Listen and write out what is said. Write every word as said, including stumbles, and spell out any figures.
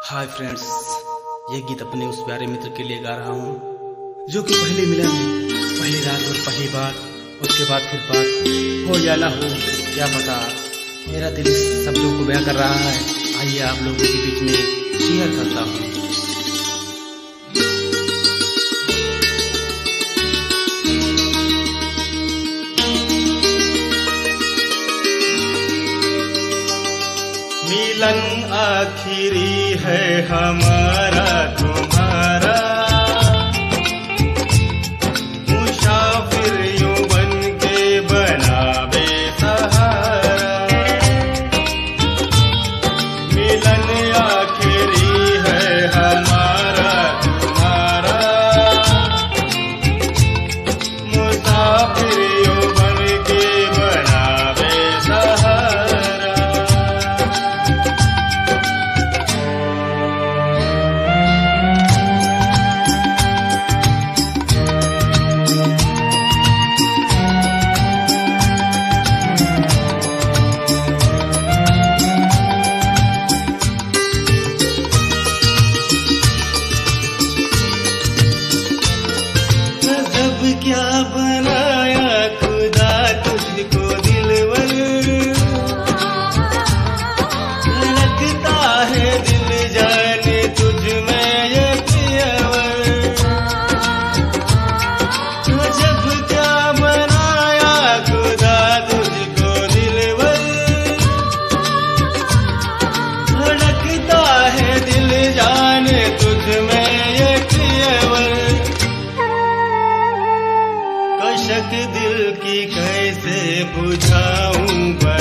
Hi friends, ये गीत अपने उस प्यारे मित्र के लिए गा रहा हूँ जो कि पहले मिलन, पहली रात और पहली बार, उसके बाद फिर बात हो या ना हो क्या पता। मेरा दिल इस शब्दों को बयां कर रहा है। आइए आप लोगों के बीच में शेयर करता हूँ। मिलन आखिरी है हमारा तुम्हारा, मुसाफिर यूं बन के बना बेसहारा। मिलन आखिरी है हमारा तुम्हारा, मुसाफिर यूं बन के बना बेसहारा। क्या बनाया खुदा तुझको दिलवर, धड़कता है दिल जाने तुझ में ये प्रियवर। जब क्या बनाया खुदा तुझको दिलवर, धड़कता है दिल जाने तुझ में ये प्रियवर। कशक दिल की कैसे बुझाऊं।